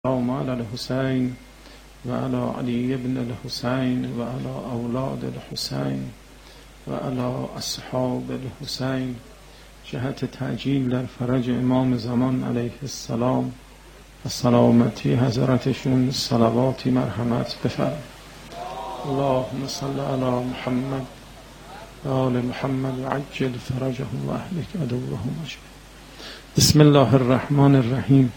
اللهم علی الحسین و علی علی ابن الحسین و علی اولاد الحسین و علی اصحاب الحسین جهت تعجیل در فرج امام زمان علیه السلام و سلامتی حضرتشون صلواتی مرحمت بفرم. اللهم صل علی محمد و آل محمد و عجل فرجه و اهلک عدوهم اجمعین. بسم الله الرحمن الرحیم.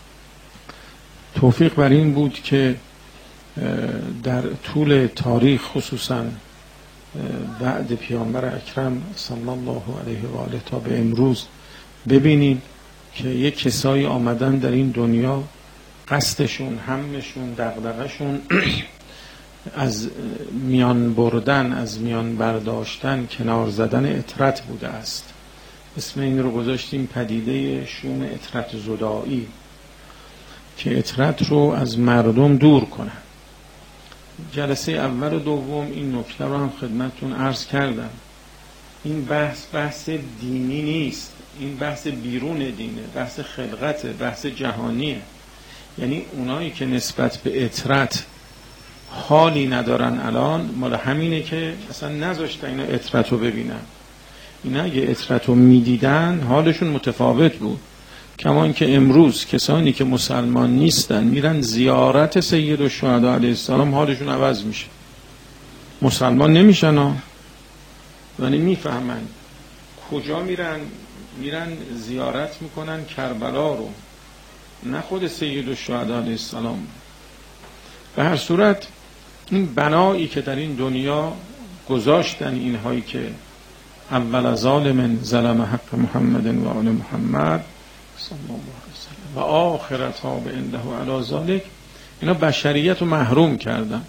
توفیق بر این بود که در طول تاریخ خصوصا بعد پیامبر اکرم صلی الله علیه و آله تا به امروز ببینیم که یک کسایی آمدن در این دنیا قصدشون، همشون، دغدغه‌شون از میان بردن، از میان برداشتن، کنار زدن اطرت بوده است. اسم این رو گذاشتیم پدیده شوم اطرت زدایی، که اطرت رو از مردم دور کنن. جلسه اول و دوم این نکته رو هم خدمتتون عرض کردم. این بحث دینی نیست، این بحث بیرون دینه، بحث خلقت، بحث جهانیه. یعنی اونایی که نسبت به اطرت حالی ندارن الان، مال همینه که اصلا نذاشتن اینا اطرت رو ببینن. اینا اگه اطرت رو میدیدن حالشون متفاوت بود. کما اینکه امروز کسانی که مسلمان نیستن میرن زیارت سید الشهدا علیه السلام، حالشون عوض میشه. مسلمان نمیشن ها، یعنی میفهمن کجا میرن زیارت میکنن کربلا رو، نه خود سید الشهدا علیه السلام. به هر صورت این بنایی که در این دنیا گذاشتن اینهایی که اول ظالم ظلم حق محمد و آل محمد صلی الله علیه وسلم و آخرتها به عنده علی ذلک، اینا بشریت رو محروم کردن.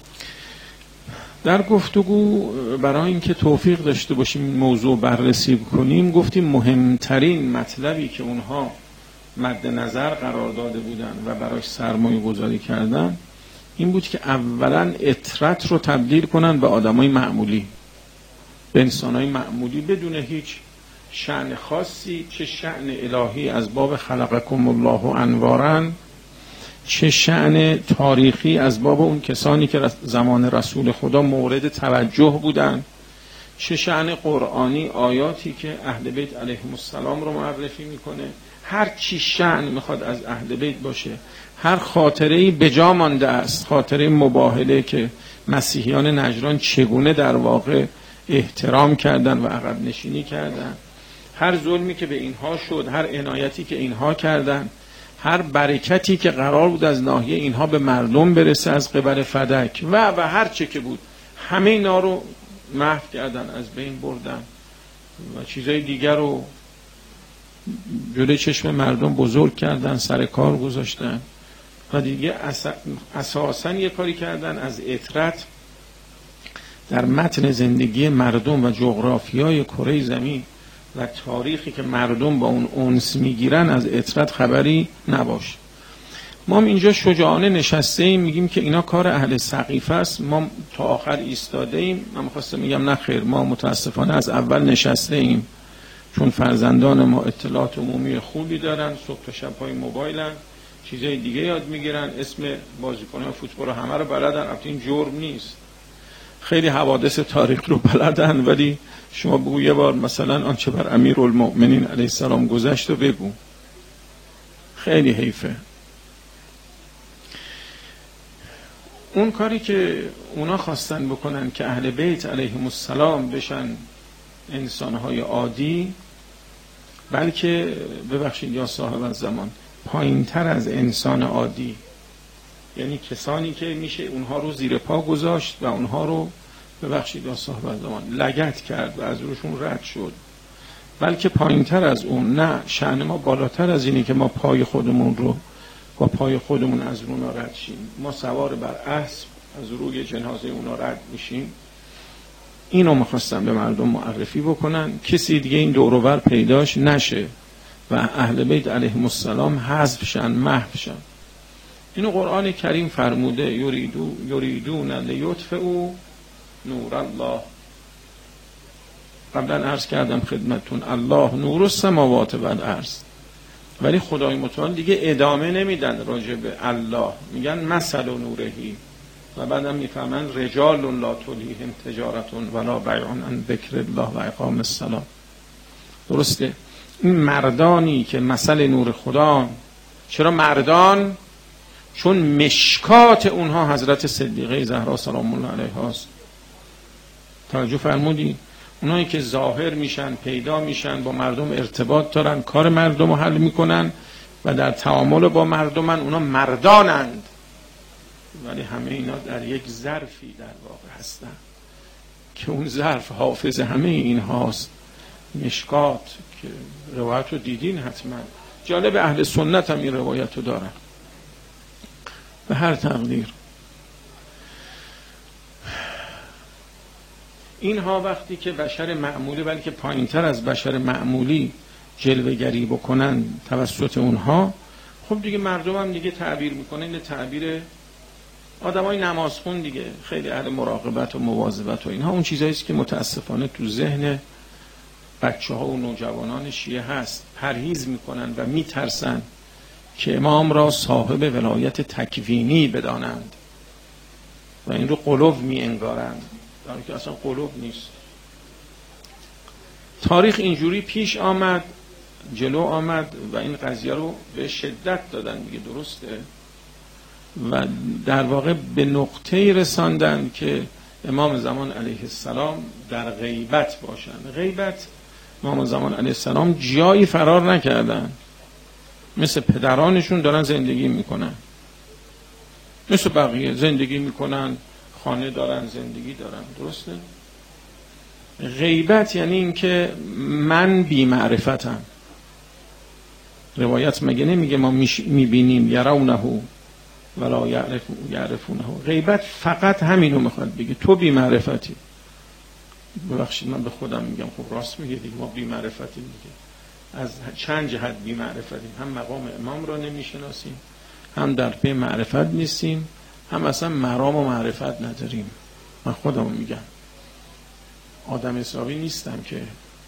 در گفتگو برای اینکه توفیق داشته باشیم این موضوع بررسی کنیم، گفتیم مهمترین مطلبی که اونها مد نظر قرار داده بودن و براش سرمایه گذاری کردن این بود که اولا اطرت رو تبدیل کنن به آدمای معمولی، به انسانای معمولی، بدون هیچ شأن خاصی، چه شأن الهی از باب خلقکم الله انوارا، چه شأن تاریخی از باب اون کسانی که زمان رسول خدا مورد توجه بودن، چه شأن قرآنی، آیاتی که اهل بیت علیهم السلام رو معرفی میکنه. هر چی شأن میخواد از اهل بیت باشه، هر خاطره‌ای به جا مانده است، خاطره مباهله که مسیحیان نجران چگونه در واقع احترام کردن و عقب نشینی کردن، هر ظلمی که به اینها شد، هر عنایتی که اینها کردن، هر برکتی که قرار بود از ناحیه اینها به مردم برسه از قبل فدک و هر چه که بود، همه اینا رو محو کردن، از بین بردن و چیزای دیگر رو جلوی چشم مردم بزرگ کردن، سر کار گذاشتن و دیگه اساساً یه کاری کردن از اطرت در متن زندگی مردم و جغرافیای کره زمین و تاریخی که مردم با اون انس میگیرن از اطرت خبری نباشه. ما اینجا شجاعانه نشسته ایم میگیم که اینا کار اهل سقیفه است، ما تا آخر ایستاده ایم. من میخواستم میگم نه خیر، ما متاسفانه از اول نشسته ایم، چون فرزندان ما اطلاعات عمومی خوبی دارن، صبح تا شب پای موبایلن، چیزای دیگه یاد میگیرن، اسم بازیکنان فوتبال همه رو بلدن. البته این جرم نیست، خیلی حوادث تاریخ رو بلدن، ولی شما بگو یه بار مثلا آنچه بر امیرالمؤمنین علیه السلام گذشت و بگو، خیلی حیفه. اون کاری که اونا خواستن بکنن که اهل بیت علیهم السلام بشن انسانهای عادی، بلکه ببخشید یا صاحب الزمان، پایین تر از انسان عادی، یعنی کسانی که میشه اونها رو زیر پا گذاشت و اونها رو ببخشید یا صاحب الزمان لگد کرد و از روشون رد شد، بلکه پایین تر از اون. نه، شأن ما بالاتر از اینه که ما پای خودمون رو با پای خودمون از اونا رد شیم. ما سوار بر اسب از روی جنازه اونا رد میشیم. اینو میخواستم به مردم معرفی بکنن، کسی دیگه این دور و بر پیداش نشه و اهل بیت علیهم السلام حذف شن، محو شن. اینو قرآن کریم فرموده یریدون لیطفئوا نور الله. قبلا عرض کردم خدمتون الله نور السماوات و الارض. ولی خدای متعال دیگه ادامه نمیدن راجع به الله، میگن مثل نورهی و بعدم میفهمن رجال لا تلهیهم تجارت ولا بیع عن ذکر الله و اقام الصلاة. درسته؟ این مردانی که مثل نور خدا، چرا مردان؟ چون مشکات اونها حضرت صدیقه زهرا سلام الله علیها است. توجه فرمودی؟ اونایی که ظاهر میشن، پیدا میشن، با مردم ارتباط دارن، کار مردم رو حل میکنن و در تعامل با مردمن، اونا مردانند. ولی همه اینا در یک ظرفی در واقع هستن که اون ظرف حافظ همه این هاست، مشکات، که روایت رو دیدین حتما. جالب اهل سنت هم این روایت رو دارن. به هر تقدیر اینها وقتی که بشر معمولی، بلکه پایینتر از بشر معمولی جلوه‌گری بکنن توسط اونها، خب دیگه مردم هم دیگه تعبیر میکنن. این تعبیر آدمای نمازخون دیگه، خیلی اهل مراقبت و مواظبت و اینها، اون چیزایی است که متاسفانه تو ذهن بچه‌ها و نوجوانان شیعه هست. پرهیز میکنن و میترسن که امام را صاحب ولایت تکوینی بدانند و این رو قلوب می انگارند، در حالی که اصلا قلوب نیست. تاریخ اینجوری پیش آمد، جلو آمد و این قضیه رو به شدت دادن دیگه. درسته؟ و در واقع به نقطه‌ای رساندن که امام زمان علیه السلام در غیبت باشند. غیبت، امام زمان علیه السلام جایی فرار نکردن، مثل پدرانشون دارن زندگی میکنن، مثل بقیه زندگی میکنن، خانه دارن، زندگی دارن. درسته؟ غیبت یعنی این که من بی معرفتم. روایت مگه نمیگه ما میبینیم یرونه ولا یعرفونه؟ غیبت فقط همینو میخواد بگه، تو بی معرفتی. ببخشید من به خودم میگم، خب راست میگه دیگه، ما بی معرفتیم دیگه. از چند جهت بی معرفتیم، هم مقام امام را نمیشناسیم، هم در پی معرفت نیستیم، هم اصلا مرام و معرفت نداریم. من خودم میگم آدم حسابی نیستم که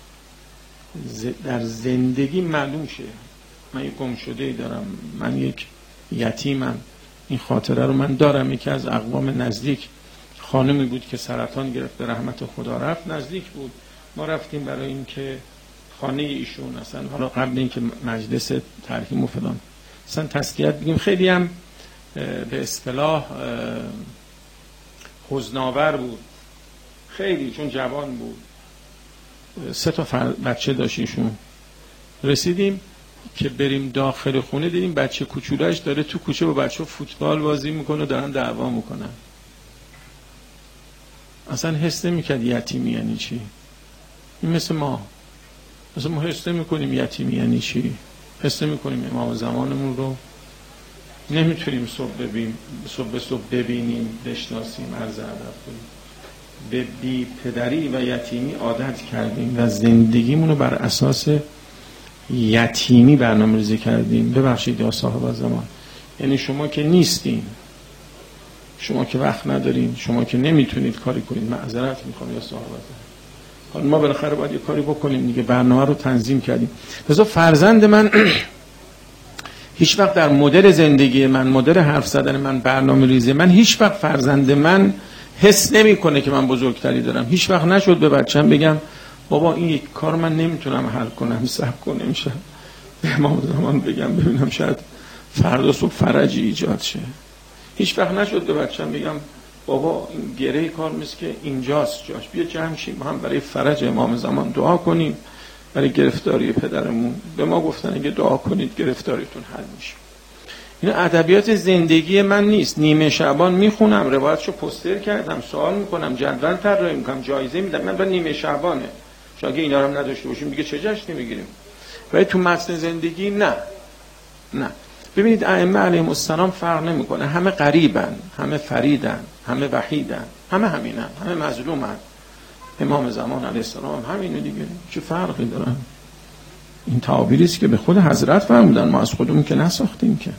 در زندگی معلوم شه من یک گم شده دارم، من یک یتیمم. این خاطره رو من دارم. یکی از اقوام نزدیک خانمی بود که سرطان گرفت، به رحمت خدا رفت. نزدیک بود، ما رفتیم برای این که خانه ایشون، اصلا حالا قبل این که مجلس ترحیم و فلان اصلا تسلیت بگیم، خیلی هم به اصطلاح حزن‌آور بود خیلی، چون جوان بود، 3 بچه داشت ایشون. رسیدیم که بریم داخل خونه، دیدیم بچه کوچولش داره تو کوچه با بچه فوتبال بازی میکنه، دارن دعوا میکنن. اصلا حس نمی‌کرد یتیمی یعنی چی. این مثل ما حس نمی‌کنیم یتیمی یعنی چی، حس نمی‌کنیم امام زمانمون رو نمیتونیم صبح ببینیم، بشناسیم، عرض ادب کنیم. به بی پدری و یتیمی عادت کردیم و زندگیمون رو بر اساس یتیمی برنامه‌ریزی کردیم. ببخشید یا صاحب زمان، یعنی شما که نیستین، شما که وقت ندارین، شما که نمیتونید کاری کنید، معذرت میخوام یا صاحب زمان. حالا ما بالاخره باید یه کاری بکنیم دیگه، برنامه رو تنظیم کردیم. لذا فرزند من هیچ وقت در مدل زندگی من، مدل حرف زدن من، برنامه ریزی من، هیچ وقت فرزند من حس نمیکنه که من بزرگتری دارم. هیچ وقت نشد به بچه‌م بگم بابا این یک کار من نمیتونم حل کنم، صبر کن نمیشه. به امام زمان بگم ببینم شاید فردا صبح فرجی ایجاد شه. هیچ وقت نشد به بچه‌م بگم بابا این گره کار مثل که اینجاست جاش، بیا جمع شیم ما هم برای فرج امام زمان دعا کنیم، برای گرفتاری پدرمون. به ما گفتن اگه دعا کنید گرفتاریتون حل میشه. این ادبیات زندگی من نیست. نیمه شعبان میخونم، روایتشو پوستر کردم، سوال میکنم، جدول طراحی میکنم، جایزه میدم. من برای نیمه شعبانه. شاید اگه اینا رو هم نداشته باشیم دیگه چه جشنی میگیریم. ولی تو متن زندگی نه. ببینید ائمه علیهم السلام فرق نمیکنه، همه غریبن، همه فریدن، همه وحیدن، همه همینن، همه مظلومن. امام زمان علیه السلام هم همینه دیگه، چه فرقی دارن؟ این تعابیری است که به خود حضرت فرمودن، ما از خودمون که نساختیم که.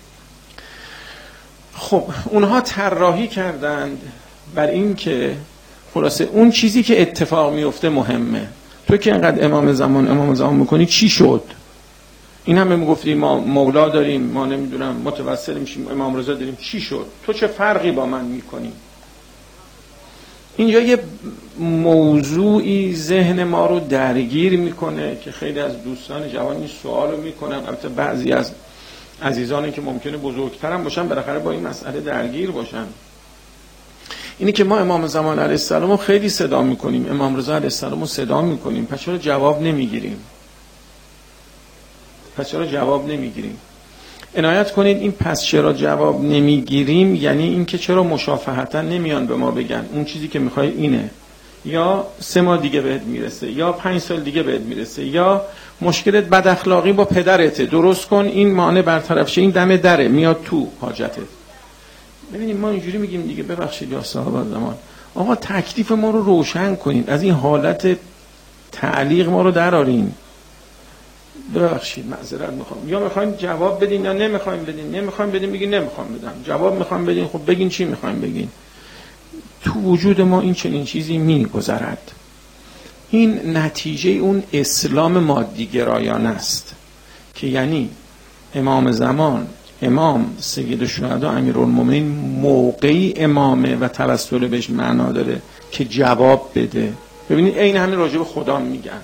خب اونها طراحی کردند بر این که خلاصه اون چیزی که اتفاق میفته مهمه. تو که اینقدر امام زمان میکنی چی شد؟ این همه میگفتیم ما مولا داریم، ما نمیدونم متوسل میشیم، امام رضا داریم، چی شد؟ تو چه فرقی با من میکنی؟ اینجا یه موضوعی ذهن ما رو درگیر میکنه که خیلی از دوستان جوان این سوالو میکنن. البته بعضی از عزیزانی که ممکنه بزرگترم باشن بالاخره با این مسئله درگیر باشن. اینی که ما امام زمان علیه السلام رو خیلی صدا میکنیم، امام رضا علیه السلام رو صدا میکنیم، پس چرا جواب نمیگیریم؟ عنایت کنید این پس چرا جواب نمیگیریم یعنی این که چرا مشافهتا نمیان به ما بگن اون چیزی که میخوای اینه، یا 3 ماه دیگه بهت میرسه، یا 5 سال دیگه بهت میرسه، یا مشکلت بد اخلاقی با پدرته، درست کن این مانع برطرف شه، این دم دره میاد تو حاجتت. ببینید ما اینجوری میگیم دیگه، ببخشید یا صاحب زمان، آقا تکلیف ما رو روشن کنید، از این حالت تعلیق ما رو درارین. ببخشید معذرت میخوام، یا میخوایم جواب بدین یا نمیخوایم بدین بگین نمیخوام بدم، جواب میخوام بدین خب بگین چی میخوایم بگین. تو وجود ما این چنین چیزی میگذرد. این نتیجه اون اسلام مادیگرایانه است که یعنی امام زمان، امام سید الشهدا امیرالمومنین موقعی امامه و توسل بهش معنا داره که جواب بده. ببینید این همین راجع به خدا میگن،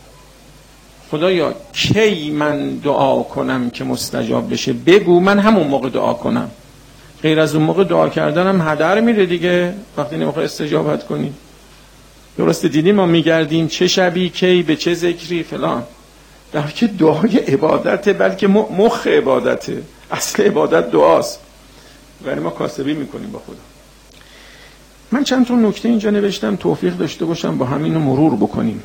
خدایا کی من دعا کنم که مستجاب بشه، بگو من همون موقع دعا کنم. غیر از اون موقع دعا کردنم هدر میره دیگه وقتی نمیخوای استجابت کنی. درسته دیدیم ما میگردیم چه شبی کی به چه ذکری فلان، در حالی که دعای عبادته، بلکه مخ عبادته، اصل عبادت دعاست، ولی ما کاسبی میکنیم با خدا. من چند تا نکته اینجا نوشتم، توفیق داشته باشم با همین رو مرور بکنیم.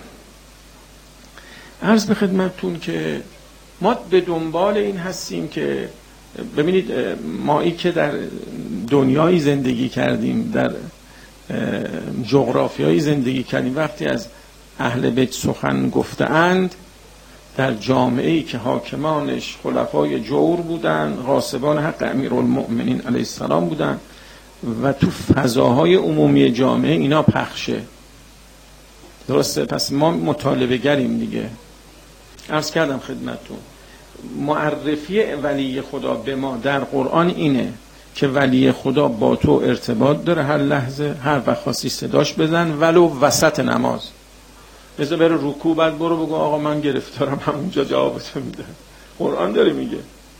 عرض به خدمتتون که ما به دنبال این هستیم که ببینید مایی که در دنیایی زندگی کردیم، در جغرافیایی زندگی کردیم، وقتی از اهل بیت سخن گفتند در جامعه‌ای که حاکمانش خلفای جور بودن، غاصبان حق امیرالمؤمنین علیه السلام بودن و تو فضاهای عمومی جامعه اینا پخشه. درسته؟ پس ما مطالبه گریم دیگه. عرض کردم خدمتتون معرفی ولی خدا به ما در قرآن اینه که ولی خدا با تو ارتباط داره، هر لحظه هر وقت خواستی صداش بزن ولو وسط نماز. بذار بره رکوع بعد برو بگو آقا من گرفتارم همونجا جوابتو میده. قرآن داره میگه.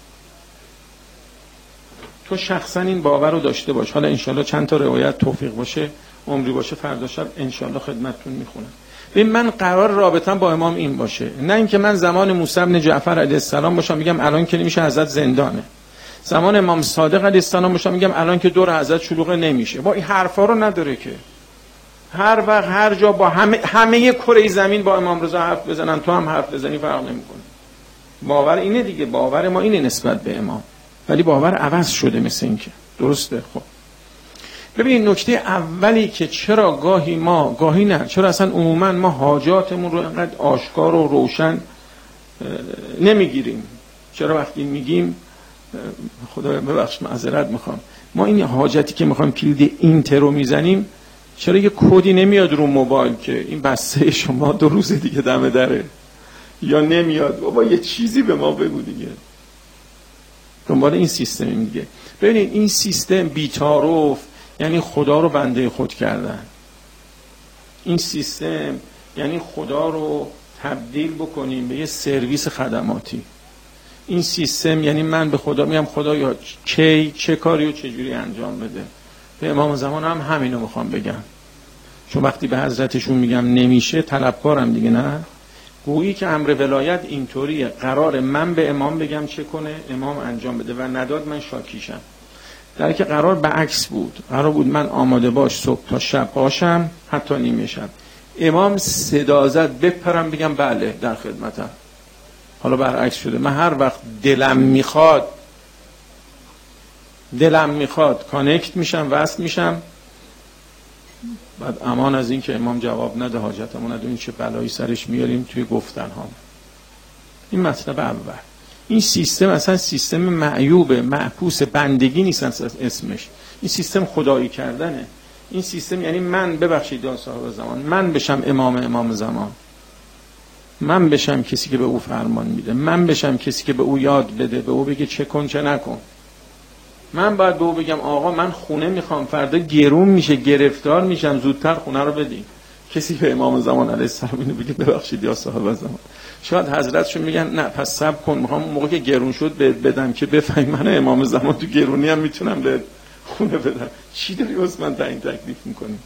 تو شخصا این باور رو داشته باش. حالا انشالله چند تا روایت توفیق باشه عمری باشه فردا شب انشالله خدمتتون میخونم. ببین من قرار رابطم با امام این باشه، نه اینکه من زمان موسی بن جعفر علیه السلام باشم میگم الان که نمیشه حضرت زندانه، زمان امام صادق علیه السلام باشم میگم الان که دور حضرت شلوغه نمیشه. با این حرفا رو نداره که هر وقت هر جا با همه کره زمین با امام رضا حرف بزنن تو هم حرف بزنی فرق نمیکنه. باور اینه دیگه، باور ما اینه نسبت به امام، ولی باور عوض شده مثل این که درسته. خب ببین نکته اولی که چرا گاهی نه چرا اصلا عموما ما حاجاتمون رو انقدر آشکار و روشن نمیگیریم، چرا وقتی میگیم خدا ببخش معذرت میخوام ما این حاجتی که میخوایم کلید اینتر رو میزنیم چرا یه کدی نمیاد رو موبایل که این بسته شما 2 روز دیگه دم دره، یا نمیاد بابا یه چیزی به ما بگو دیگه. دنبال این سیستم دیگه. ببینید این سیستم بی‌تعارف یعنی خدا رو بنده خود کردن. این سیستم یعنی خدا رو تبدیل بکنیم به یه سرویس خدماتی. این سیستم یعنی من به خدا میگم خدایا چه کاری و چه جوری انجام بده. به امام زمان هم همینو میخوام بگم، چون وقتی به حضرتشون میگم نمیشه طلبکارم دیگه، نه گویی که امر ولایت اینطوریه، قرار من به امام بگم چه کنه امام انجام بده و نداد من شاکیشم. در که قرار بعکس بود، قرار بود من آماده باش صبح تا شب باشم حتی نیمه شب، امام صدا زد بپرم بگم بله در خدمتم. حالا برعکس شده، من هر وقت دلم میخواد کانکت میشم، وصل میشم، بعد امان از این که امام جواب نده حاجتمون ندونیم چه بلایی سرش میاریم توی گفتن ها. این مطلب اول. این سیستم اصلا سیستم معیوبه، معکوس، بندگی نیست اسمش، این سیستم خدایی کردنه. این سیستم یعنی من ببخشید یا صاحب زمان من بشم امام زمان. من بشم کسی که به او فرمان میده، من بشم کسی که به او یاد بده، به او بگه چه کن چه نکن. من باید به او بگم آقا من خونه میخوام، فردا گرون میشه، گرفتار میشم، زودتر خونه رو بدین. کسی به امام زمان علیه السلام اینو بگه ببخشید یا صاحب زمان، شاید حضرتشون میگن نه پس صبر کن، میخوام موقع که گرون شد بدم که بفهمی من امام زمان تو گرونی هم میتونم به خونه بدم. چی داری عثمان تعیین تکلیف میکنی؟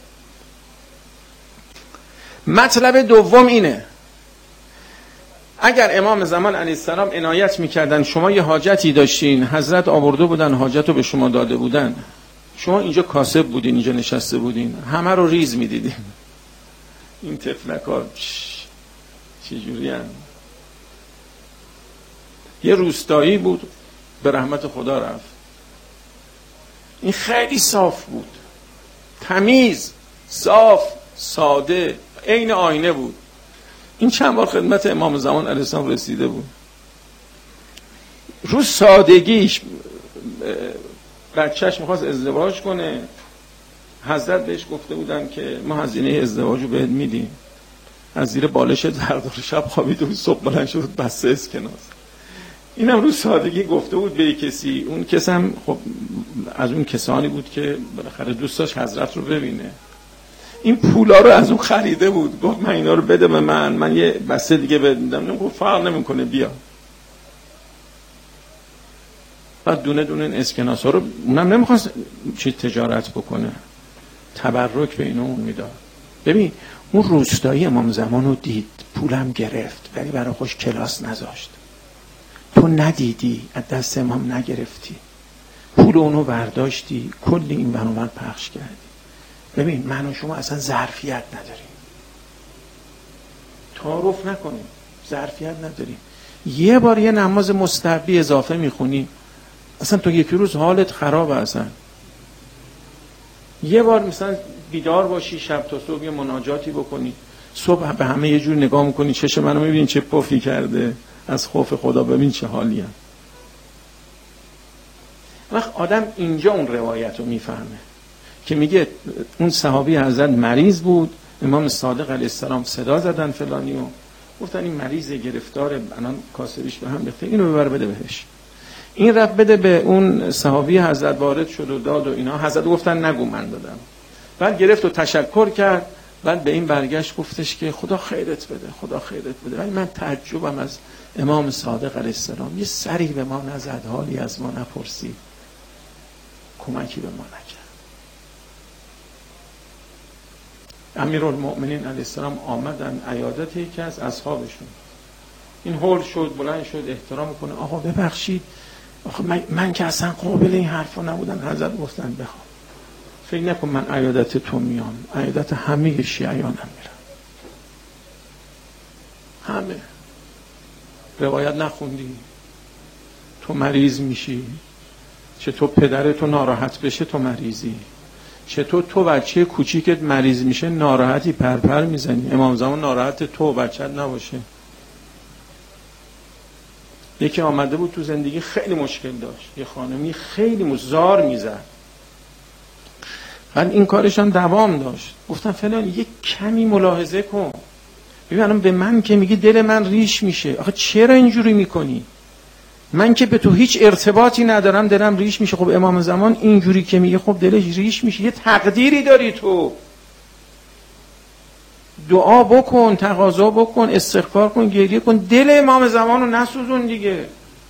مطلب دوم اینه، اگر امام زمان علیه السلام عنایت میکردن شما یه حاجتی داشتین، حضرت آورده بودن حاجت رو به شما داده بودن، شما اینجا کاسب بودین، اینجا نشسته بودین، همه رو ریز میدیدین. این تفلک‌ها چجوری هم؟ یه روستایی بود به رحمت خدا رفت، این خیلی صاف بود، تمیز، صاف، ساده، عین آینه بود. این چند بار خدمت امام زمان علیه السلام رسیده بود. رو سادگیش بچهش میخواست ازدواج کنه، حضرت بهش گفته بودن که ما هزینه ازدواج رو بهت میدیم. از زیر بالش زردار شب خوابیده بود، صبح بلند شد بسته اسکناس. اینم رو سادگی گفته بود به کسی. اون کس هم خب از اون کسانی بود که بالاخره دوست داشت حضرت رو ببینه. این پولا رو از اون خریده بود، گفت من اینا رو بده به من یه بسته دیگه بهت میدم. گفت فرق نمیکنه بیا. بعد دونه دونه این اسکناس ها رو، اونم نمیخواست چی تجارت بکنه، تبرک به اینو اون میداد. ببین اون روستایی امام زمان رو دید، پولم گرفت ولی برای خوش کلاس نذاشت. تو ندیدی، از دست امام نگرفتی، پول اونو برداشتی، کلی این برنامه پخش کردی. ببین من و شما اصلا ظرفیت نداریم، تعارف نکنیم، ظرفیت نداریم. یه بار یه نماز مستحبی اضافه میخونی اصلا تو یکی روز حالت خرابه. اصلا یه بار مثلا بیدار باشی شب تا صبح یه مناجاتی بکنی، صبح به همه یه جور نگاه میکنی، چشم منو میبینی چه پفی کرده از خوف خدا، ببین چه حالی هم. وقت آدم اینجا اون روایت رو میفهمه که میگه اون صحابی حضرت مریض بود، امام صادق علیه السلام صدا زدن فلانی و گفتن این مریض گرفتار، الان کاسبیش به هم ریخته، اینو ببر بده بهش. این رفت بده به اون صحابی حضرت، وارد شد و داد و اینا. حضرت گفتن نگو من دادم. بعد گرفت و تشکر کرد، بعد به این برگشت گفتش که خدا خیرت بده، خدا خیرت بده. ولی من تعجبم از امام صادق علیه السلام، یه سری به ما نزد، حالی از ما نپرسید، کمکی به ما نکرد. امیرالمؤمنین علیه السلام آمدن عیادت یکی از اصحابشون، این هول شد، بلند شد احترام کنه، آقا ببخشید، آخه من که اصلا قابل این حرفا نبودم. حضرت گفتن بخوام، فکر نکن من عیادت تو میام، عیادت همه شیعیانم میرم. همه. روایت نخوندی؟ تو مریض میشی، چطور پدرتو ناراحت بشه تو مریضی، چطور تو بچه کوچیکت مریض میشه ناراحتی پرپر میزنی. امام زمان ناراحت تو بچت نباشه. یکی آمده بود تو زندگی خیلی مشکل داشت، یه خانمی خیلی زار میزد، بعد این کارش هم دوام داشت. گفتم فلان یک کمی ملاحظه کن، ببینم به من که میگی دل من ریش میشه، آخه چرا اینجوری میکنی؟ من که به تو هیچ ارتباطی ندارم دلم ریش میشه. خب امام زمان اینجوری که میگه خب دلش ریش میشه، یه تقدیری داری تو، دعا بکن، تقاضا بکن، استغفار کن، گریه کن، دل امام زمان رو نسوزون دیگه.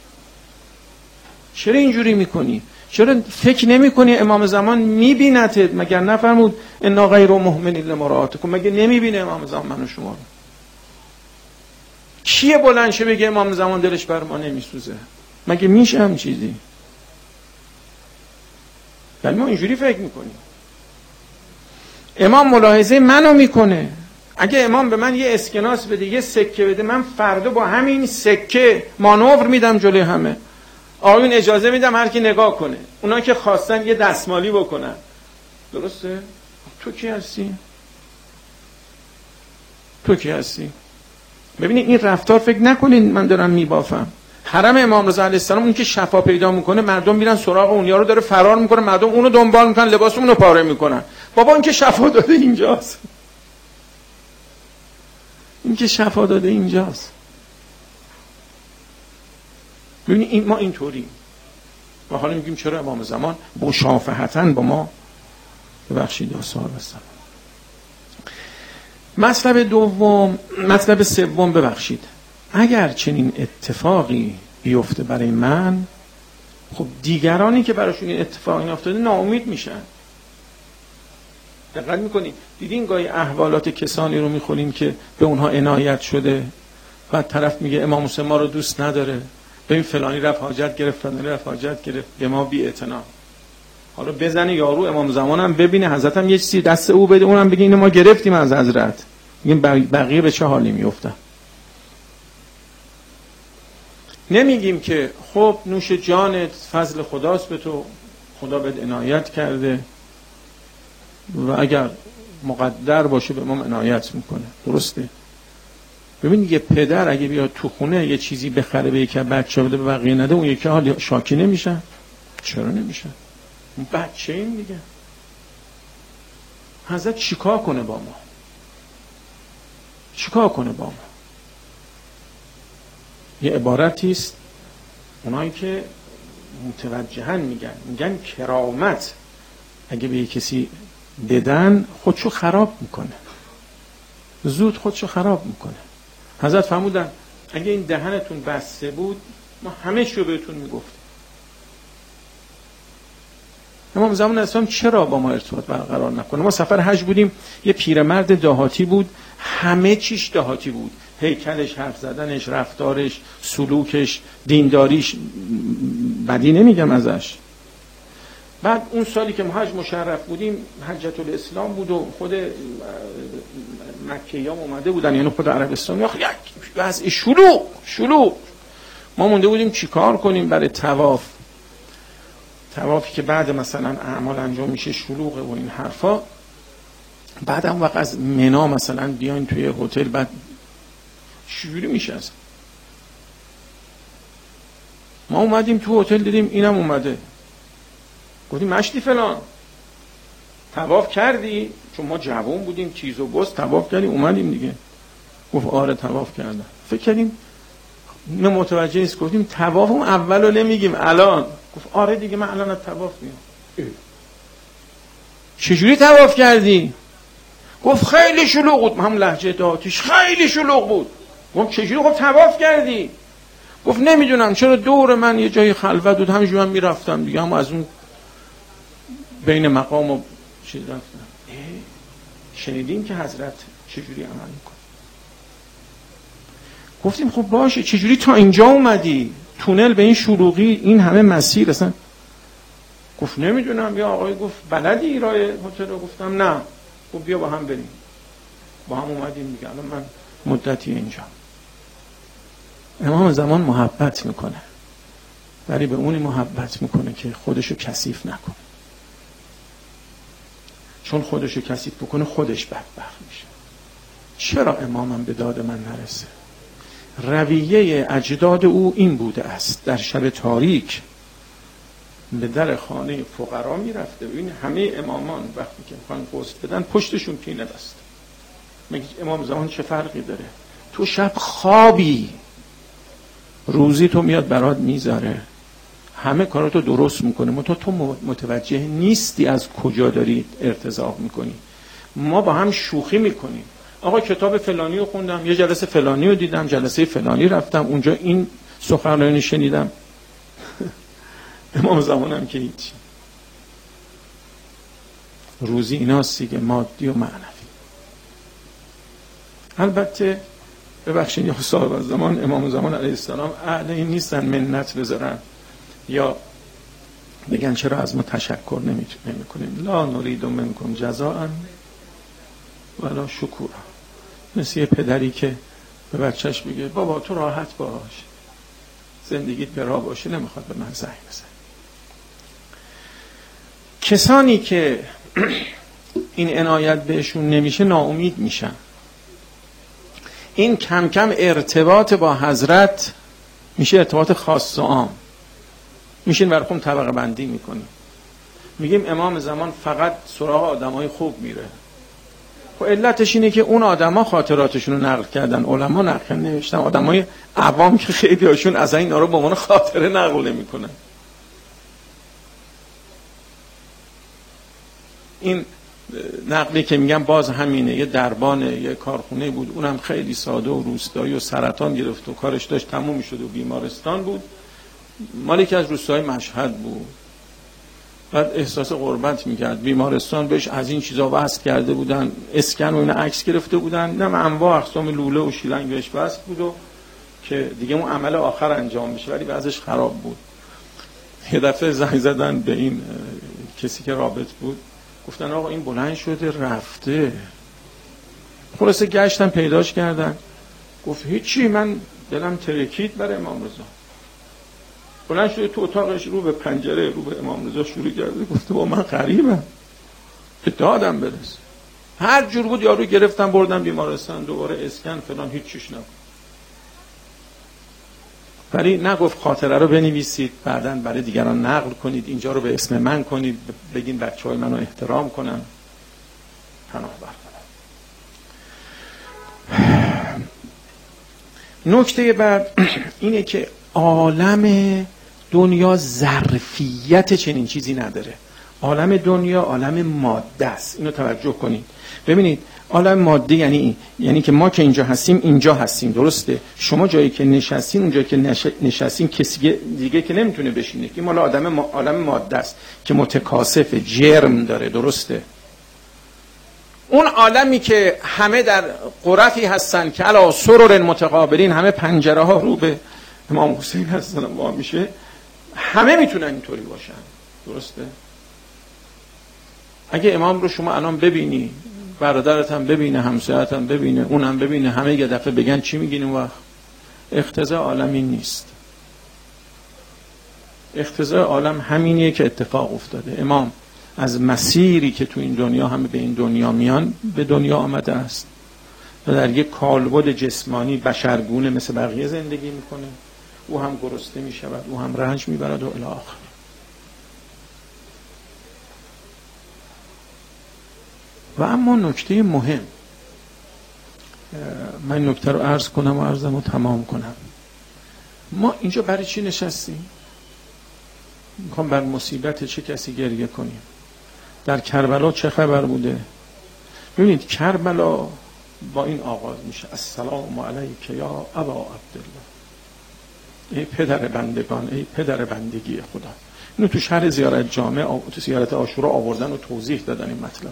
چرا اینجوری میکنی؟ چرا فکر نمی کنی امام زمان میبینتت؟ مگر نفرمود انا غیر مؤمن لمراتکم؟ مگه نمیبینه امام زمان منو شما رو؟ کیه بلند شه بگه امام زمان دلش بر ما نمیسوزه؟ مگه میشه هم چیزی؟ ولی ما اینجوری فکر میکنیم. امام ملاحظه منو میکنه. اگه امام به من یه اسکناس بده، یه سکه بده، من فردا با همین سکه مانور میدم جلوی همه. آقایون اجازه میدم هر کی نگاه کنه، اونا که خواستن یه دستمالی بکنن. درسته؟ تو کی هستی؟ تو کی هستی؟ ببینید این رفتار فکر نکنین من دارم میبافم. حرم امام رضا علیه السلام اون که شفا پیدا میکنه، مردم میرن سراغ اون، یارو داره فرار میکنه، مردم اونو دنبال میکنن، لباس اونو پاره میکنن. بابا این که شفا داده اینجاست. این که شفا داده اینجاست. ببینید ما اینطوریم و حالا میگیم چرا امام زمان مشافهتاً با ما ببخشید یا سوال بستم. مطلب سوم ببخشید، اگر چنین اتفاقی بیفته برای من، خب دیگرانی که براشون این اتفاقی افتاده ناامید میشن. دقت میکنید دیدین گاهی احوالات کسانی رو میخونیم که به اونها عنایت شده، بعد طرف میگه امام حسین ما رو دوست نداره، ببین فلانی رفت حاجت گرفت، فلانی رفت حاجت گرفت، به ما بی اعتنا. حالا بزنه یارو امام زمانم ببینه حضرت هم یه چیزی دست او بده، اونم بگه اینو ما گرفتیم از حضرت، میگیم بقیه به چه حالی میافتن. نمیگیم که خب نوش جانت، فضل خداست به تو، خدا بهت عنایت کرده و اگر مقدر باشه به ما عنایت میکنه. درسته؟ ببین یه پدر اگه بیاد تو خونه یه چیزی بخره به یک بچه بده به بقیه نده، اون یکی حال شاکی نمیشن؟ چرا نمیشن؟ اون بچه این دیگه. حضرت چیکار کنه با ما؟ چیکار کنه با ما؟ یه عبارتی است اونایی که متوجهن میگن کرامت اگه به کسی بدن خودشو خراب میکنه، زود خودشو خراب میکنه. حضرت فرمودن اگه این دهنتون بسته بود ما همه چیو بهتون میگفتیم. امام زمان اسلام چرا با ما ارتباط برقرار نکنه؟ ما سفر حج بودیم، یه پیرمرد دهاتی بود، همه چیش دهاتی بود، هیکلش، حرف زدنش، رفتارش، سلوکش، دینداریش، بدی نمیگم ازش. بعد اون سالی که ما حج مشرف بودیم حجت الاسلام بود و خود مکیام اومده بودن، یعنی خود عربستان، یک وضع شلوغ. ما مونده بودیم چیکار کنیم برای طوافی که بعد مثلا اعمال انجام میشه شلوغه و این حرفا. بعد هم وقت از منا مثلا بیاین توی هتل، بعد چجوری میشه اصلا؟ ما اومدیم تو هتل دیدیم اینم اومده، گفتیم مشتی فلان طواف کردی؟ چون ما جوان بودیم چیز و بس، طواف کردیم اومدیم دیگه. گفت آره طواف کردم. فکر کردیم ما متوجه نیست، گفتیم طواف اون اولو نمیگیم الان. گفت آره دیگه من الان از طواف میام. چجوری طواف کردی؟ گفت خیلی شلوغ بود، همون لهجه دهاتیش خیلی شلوغ بود. گفت چجوری؟ گفت طواف کردی؟ گفت نمیدونم چرا دور من یه جای خلوت بود، همینجوری من میرفتم دیگه، هم از اون بین مقام و چیز رفتم. شنیدین که حضرت چجوری عمل میکنه؟ گفتیم خب باشه، چجوری تا اینجا اومدی؟ تونل به این شلوغی، این همه مسیر اصلا؟ گفت نمیدونم. یا آقای گفت بلدی راه هتل رو؟ گفتم نه. گفت بیا با هم بریم. با هم اومدیم دیگه، الان من مدتی اینجا. امام زمان محبت میکنه، ولی به اونی محبت میکنه که خودشو کثیف نکنه، چون خودشو کثیف بکنه خودش بدبخت میشه. چرا امامم به داد من نرسه؟ رویه اجداد او این بوده است، در شب تاریک به در خانه فقرا میرفته. ببین همه امامان وقتی که میخوان غسل بدن پشتشون پینه بسته. میگه امام زمان چه فرقی داره؟ تو شب خوابی، روزی تو میاد برات میذاره، همه کاراتو درست میکنه، تو متوجه نیستی از کجا داری ارتزاق میکنی. ما با هم شوخی میکنیم. آقا کتاب فلانی رو خوندم، یه جلسه فلانی رو دیدم، جلسه فلانی رفتم، اونجا این سخنرانی شنیدم. امام زمانم که هیچ. روزی ایناست دیگه، مادی و معنوی. البته ببخشید یا صاحب زمان امام زمان علیه السلام اهل این نیستن منت بذارن یا بگن چرا از ما تشکر نمی کنیم. لا نرید منکم جزاء ولا شکورا. مثل یه پدری که به بچهش بگه بابا تو راحت باش، زندگیت به راه باشه، نمیخواد به من زنگ بزن. کسانی که این عنایت بهشون نمیشه ناامید میشن. این کم کم ارتباط با حضرت میشه ارتباط خاص و عام. میشین برخون طبقه بندی میکنیم، میگیم امام زمان فقط سراغ آدمای خوب میره، خب علتش اینه که اون آدما خاطراتشون رو نقل کردن، علما نقل نوشتن، آدمای عوام که خیلی هاشون از این رو به عنوان خاطره نقل نمی‌کنن. این نقلی که میگم باز همینه، یه دربان یه کارخونه بود، اونم خیلی ساده و روستایی و سرطان گرفت و کارش داشت تموم شد و بیمارستان بود، مالی که از روستای مشهد بود، بعد احساس غربت میکرد، بیمارستان بهش از این چیزا وصل کرده بودن، اسکن و این عکس گرفته بودن، نه انواع اقسام لوله و شیلنگ بهش وصل بود و که دیگه اون عمل آخر انجام بشه، ولی وضعش خراب بود. یه دفعه زنگ زدن به این کسی که رابط بود، گفتن آقا این بلند شده رفته. خلاصه گشتن پیداش کردن، گفت هیچی، من دلم ترکید برای امام رضا. بلند شده تو اتاقش رو به پنجره رو به امام رضا شروع کرده، گفته با من غریبم که دادم برس. هر جور بود یارو گرفتن بردن بیمارستان، دوباره اسکن فلان، هیچ چیش نبود. ولی نگفت خاطره رو بنویسید بعداً برای دیگران نقل کنید، اینجا رو به اسم من کنید، بگین بچه‌های منو احترام کنن. پناه بر نکته بعد اینه که عالم دنیا ظرفیت چنین چیزی نداره. عالم دنیا عالم ماده است، اینو توجه کنید. ببینید عالم ماده یعنی که ما که اینجا هستیم، درسته؟ شما جایی که نشستین، اونجا که نشستین کسی دیگه که نمیتونه بشینه، این مال عالم ماده است که متکاثف، جرم داره، درسته؟ اون عالمی که همه در غرفی هستن که علی سرر متقابلین، همه پنجره ها رو به امام حسین هستن و میشه، همه میتونن اینطوری باشن، درسته؟ اگه امام رو شما الان ببینی، برادرت هم ببینه، همسایت هم ببینه، اون هم ببینه، همه یه دفعه بگن چی میگین اون وقت؟ اقتضاء عالم این نیست. اقتضاء عالم همینیه که اتفاق افتاده. امام از مسیری که تو این دنیا همه به این دنیا میان به دنیا آمده است و در یک کالبد جسمانی بشرگونه مثل بقیه زندگی میکنه. او هم گرسنه میشود، او هم رنج میبرد و الی آخر. و اما نکته مهم، من نکته رو عرض کنم و عرضم رو تمام کنم. ما اینجا برای چی نشستیم؟ میخوام بر مصیبت چه کسی گریه کنیم؟ در کربلا چه خبر بوده؟ ببینید کربلا با این آغاز میشه: السلام علیک یا ابا عبدالله، ای پدر بندگان، ای پدر بندگی خدا. اینو تو شرح زیارت جامع، تو زیارت عاشورا آوردن و توضیح دادن این مطلب.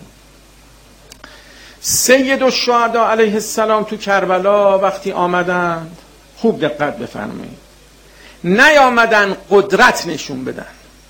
سید الشهدا علیه السلام تو کربلا وقتی آمدند، خوب دقت بفرمایید، نیامدن قدرت نشون بدن،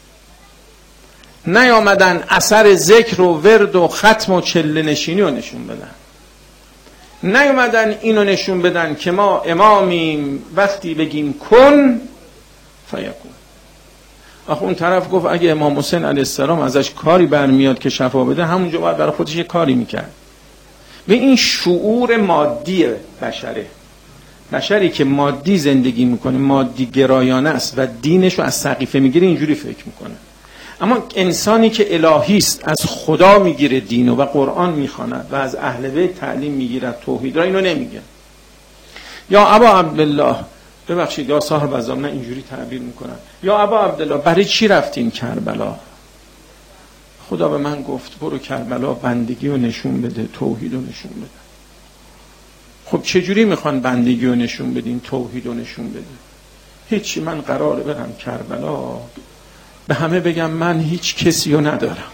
نیامدن اثر ذکر و ورد و ختم و چله نشینی رو نشون بدن، نیامدن اینو نشون بدن که ما امامیم، وقتی بگیم کن فیکون. آخه اون طرف گفت اگه امام حسین علیه السلام ازش کاری برمیاد که شفا بده، همونجا باید برای خودش یه کاری میکرد. و این شعور مادی بشری که مادی زندگی میکنه، مادی گرایانه است و دینش رو از سقیفه میگیره، اینجوری فکر میکنه. اما انسانی که الهی است، از خدا میگیره دینو و قرآن میخواند و از اهل بیت تعلیم میگیرد توحید را، اینو نمیگه. یا ابا عبدالله، ببخشید یا صاحب ازام، من اینجوری تعبیر میکنم، یا ابا عبدالله برای چی رفتین کربلا؟ خدا به من گفت برو کربلا بندگی رو نشون بده، توحید رو نشون بده. خب چجوری میخوان بندگی رو نشون بدین، توحید رو نشون بده؟ هیچی، من قراره برم کربلا به همه بگم من هیچ کسی رو ندارم،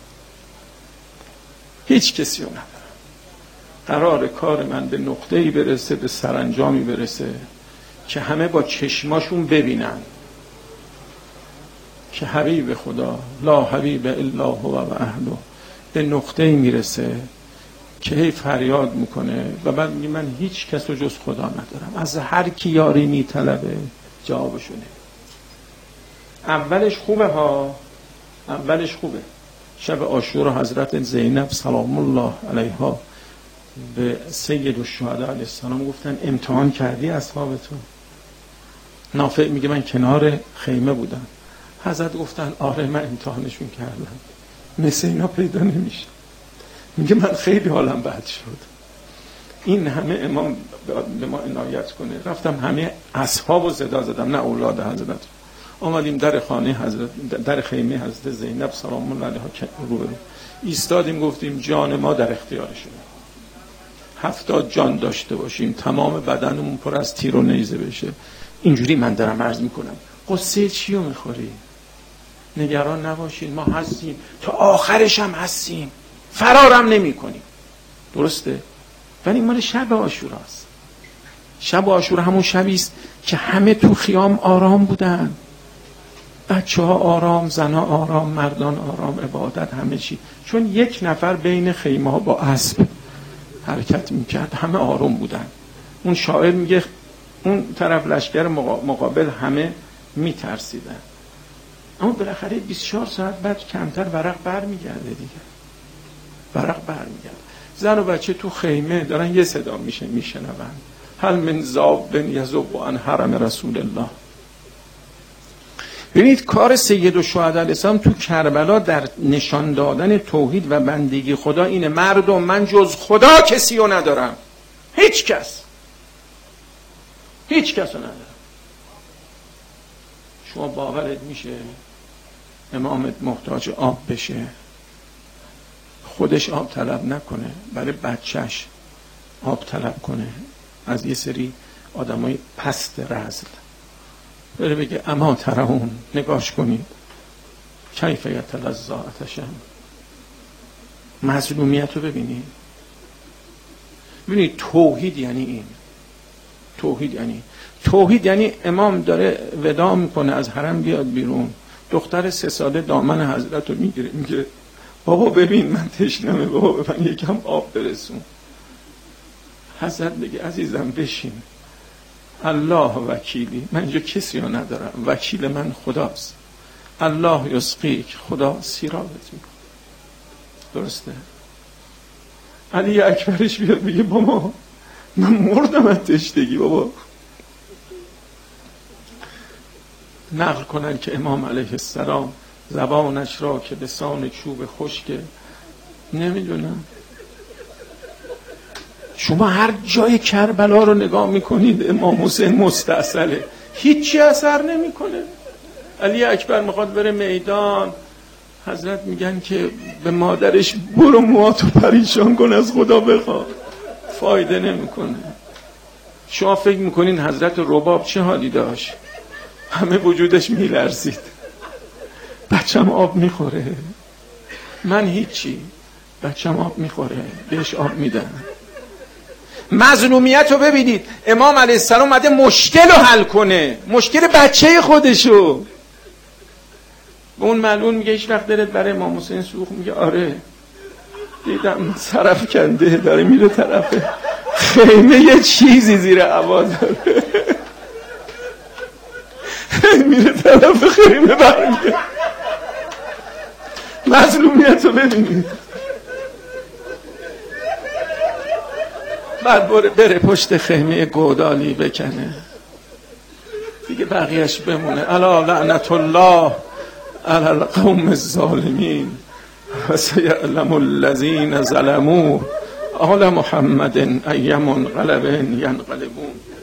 هیچ کسی رو ندارم. قرار کار من به نقطه‌ای برسه، به سرانجامی برسه که همه با چشماشون ببینن که حبیب خدا لا حبیب الا هو و اهله به نقطه‌ای میرسه که هی فریاد میکنه و بعد میگه من هیچ کس رو جز خدا ندارم، از هر کی یاری میطلبه جوابشونه. اولش خوبه ها، اولش خوبه. شب عاشورا حضرت زینب سلام الله علیها به سید الشهدا علیه السلام گفتن امتحان کردی اصحابتون؟ نافع میگه من کنار خیمه بودم. حضرت گفتن آره من امتحانشون کردم، مثل اینا پیدا نمیشه. میگه من خیلی حالم بد شد. این همه امام به ما عنایت کنه. رفتم همه اصحابو صدا زدم، نه اولاد حضرت. آمدیم در خانه حضرت، در خیمه حضرت زینب سلام الله علیها روبرو ایستادیم، گفتیم جان ما در اختیار شما، 70 جان داشته باشیم، تمام بدنمون پر از تیر و نیزه بشه. اینجوری من دارم عرض میکنم. قصه چیو میخوری؟ نگران نباشین، ما هستیم تا آخرش هم هستیم، فرارم نمی کنیم. درسته؟ ولی مال شب عاشوراست. شب عاشورا همون شبیست که همه تو خیام آرام بودن، بچه ها آرام، زن ها آرام، مردان آرام، عبادت، همه چی. چون یک نفر بین خیمه ها با اسب حرکت میکرد، همه آروم بودن. اون شاعر میگه اون طرف لشکر مقابل همه میترسیدن، اما بالاخره 24 ساعت بعد کمتر ورق بر میگرده دیگه، ورق بر میگرده. زن و بچه تو خیمه دارن یه صدا میشنون، هل من ذاب یذب عن حرم رسول الله. ببینید کار سید الشهدا علیه السلام تو کربلا در نشان دادن توحید و بندگی خدا اینه. مردم، من جز خدا کسی رو ندارم، هیچ کس رو ندارم. شما باورت میشه امامت محتاج آب بشه، خودش آب طلب نکنه، برای بچهش آب طلب کنه از یه سری آدمای پست رذل، بره بگه اما ترون، نگاش کنید کیف یتلظی عطشم. مظلومیت رو ببینید. توحید یعنی این. توحید یعنی امام داره وداع میکنه از حرم بیاد بیرون، دختر 3 ساله دامن حضرت رو میگیره، میگه بابا ببین من تشنمه، بابا به من یکم آب برسون. حضرت بگه عزیزم بشین، الله وکیلی، من اینجا کسی رو ندارم، وکیل من خداست. الله یسقیک، خدا سیرابت میکنه. درسته؟ علی اکبرش بیاد بگه بابا من مردم از تشنگی بابا. نقل کنن که امام علیه السلام زبانش را که لسان چوب خشکه، نمیدونم. شما هر جای کربلا رو نگاه میکنید امام حسین مستاصله، هیچی اثر نمیکنه. علی اکبر میخواد بره میدان، حضرت میگن که به مادرش برو موهاتو پریشان کن از خدا بخوا، فایده نمیکنه. شما فکر میکنین حضرت رباب چه حالی داشت؟ همه وجودش میلرزید. بچم آب میخوره، من هیچی، بچم آب میخوره، بهش آب میدن. مظلومیت رو ببینید. امام علیه السلام اومده مشکل رو حل کنه، مشکل بچه خودشو. به اون ملعون میگه هیچ وقت دلت برای امام حسین سوخت؟ میگه آره، دیدم صرف کنده داره میره طرف خیمه، یه چیزی زیر هوا داره میره طرف خیمه برمیگه. مظلومیت رو ببینید. بعد بره پشت خیمه گودالی بکنه دیگه، بقیهش بمونه. الا لعنت الله علی القوم الظالمین و سیعلم الذین ظلموا آل محمد ای منقلب ینقلبون.